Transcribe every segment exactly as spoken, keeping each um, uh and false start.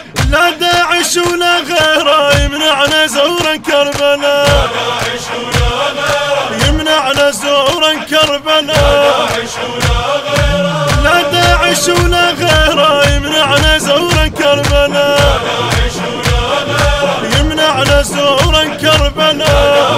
لا داعش ولا غيره يمنعنا زورا كربلاء، يمنعنا زورا كربلاء. لا داعش ولا غيره يمنعنا زورا كربلاء، يمنعنا زورا كربلاء.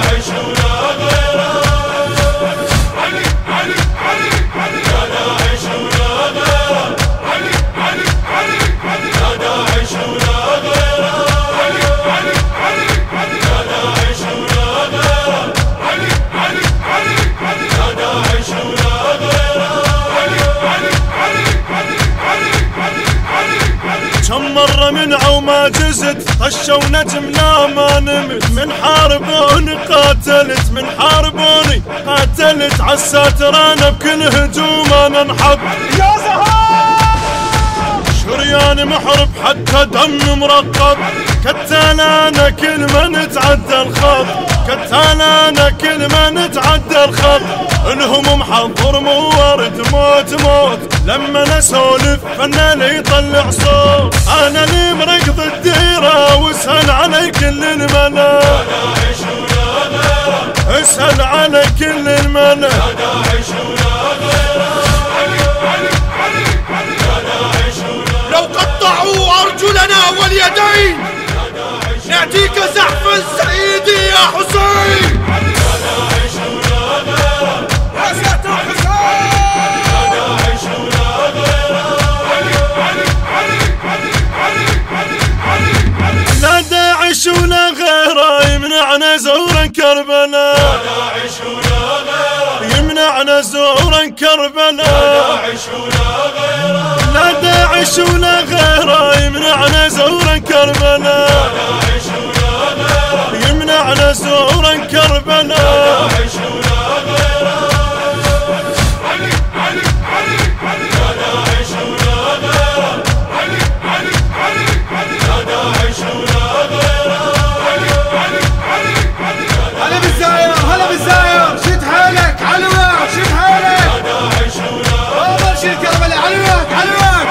كم مرة منعوا وما جزت، طشوا نجم لا ما نمت. من حاربوني قاتلت، من حاربوني قاتلت. عالساتر انا بكل هجوم انا انحب. يا زهار شريان محرب حتى دم مرقب. كتال انا كل ما نتعدى الخط، كتال انا كل ما نتعدى الخط. الهموم حضر موارد موت موت. لما نسولف فنان يطلع صوت. انا اللي مرقض الديره واسهل علي كل الملا، اسهل علي كل الملا. لو قطعوا ارجلنا واليدين نأتيك زحف السيد يا حسين. لا داعش ولا غيره يمنعنا زورا كربلاء، يمنعنا زورا كربلاء. لا داعش ولا غيره يمنعنا زورا كربلاء، يمنعنا زورا كربلاء. هلا بالزاير هلا بالزاير، شد حالك علوك شد حالك. اول شي كربلاء علوك علوك.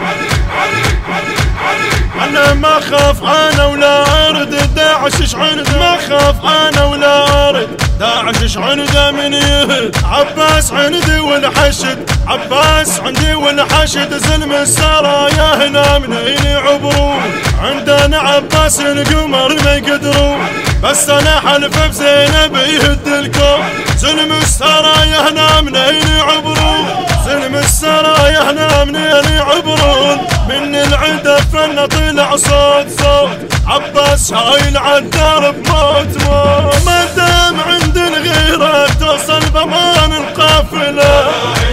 انا ما خاف انا ولا ارد. داعش ايش عند ما خاف انا ولا ارد. داعش ايش عنده من يهد. عباس عندي والحشد، عباس عندي والحشد. زلم السرايا هنا من عين يعبرون. عندنا عباس القمر ما يقدرون. بس انا حلف بزينب يهد الكون. زلم السرايا هنا من عين يعبرون. زلم السرايا هنا من عين يعبرون. من العدا فن طلع صوت صوت. عباس هايل عالدار بموت موت. ما دام عند الغيرة توصل بمان القافلة،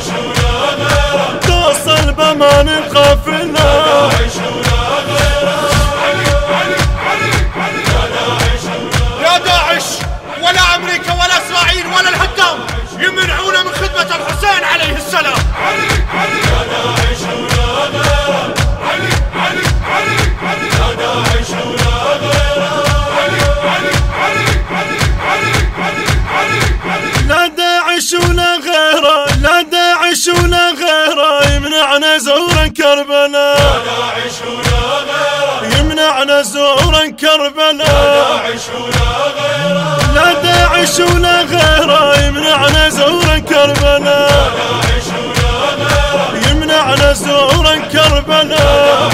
توصل بمان القافلة. يا داعش ولا امريكا ولا اسرائيل ولا الهدام يمنعونا من خدمة الحسين عليه السلام. لا داعش ولا غيره، لا داعش ولا غيره يمنعنا زورا كربلاء، يمنعنا زورا كربلاء. لا داعش ولا غيره يمنعنا زورا كربلاء، يمنعنا زورا كربلاء.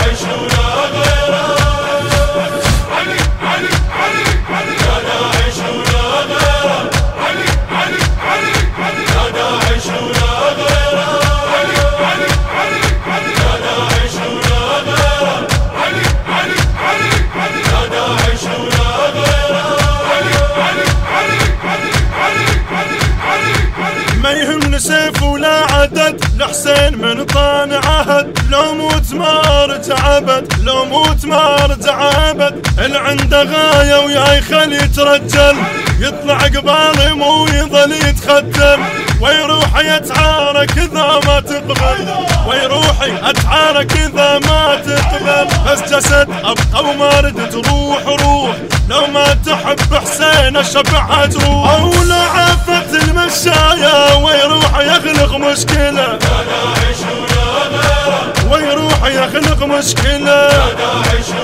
ما يهمني سيف ولا عدد، لحسين من طان عهد. لو موت ما رجع ابد، لو موت ما رجع ابد. اللي عنده غايه ويا يخلي يترجل، يطلع قبالي مو يظل يتخدم. ويروحي اتعارك اذا ما تقبل، ويروحي اتعارك اذا ما تقبل. بس جسد ابقى وما ردت روح روح. لو ما تحب حسين الشفعة تروح. او لعافة المشاية ويروح يخلق مشكلة، ويروح يخلق مشكلة.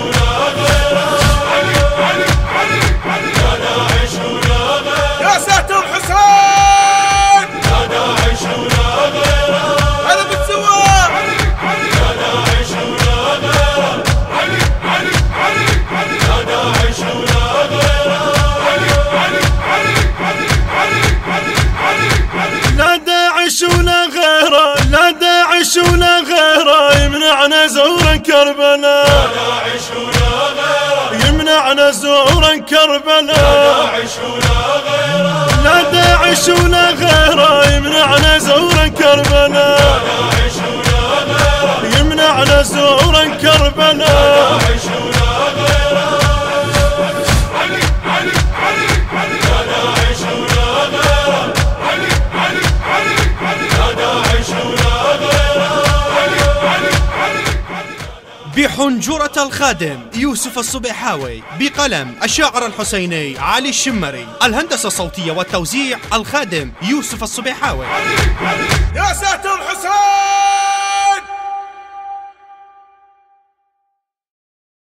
كربلاء يمنعنا زورا كربلاء لا داعش ولا غيره يمنعنا زورا كربلاء يمنعنا زورا كربلاء بحنجرة الخادم يوسف الصبيحاوي، بقلم الشاعر الحسيني علي الشمري، الهندسة الصوتية والتوزيع الخادم يوسف الصبيحاوي. يا ساتر حسين.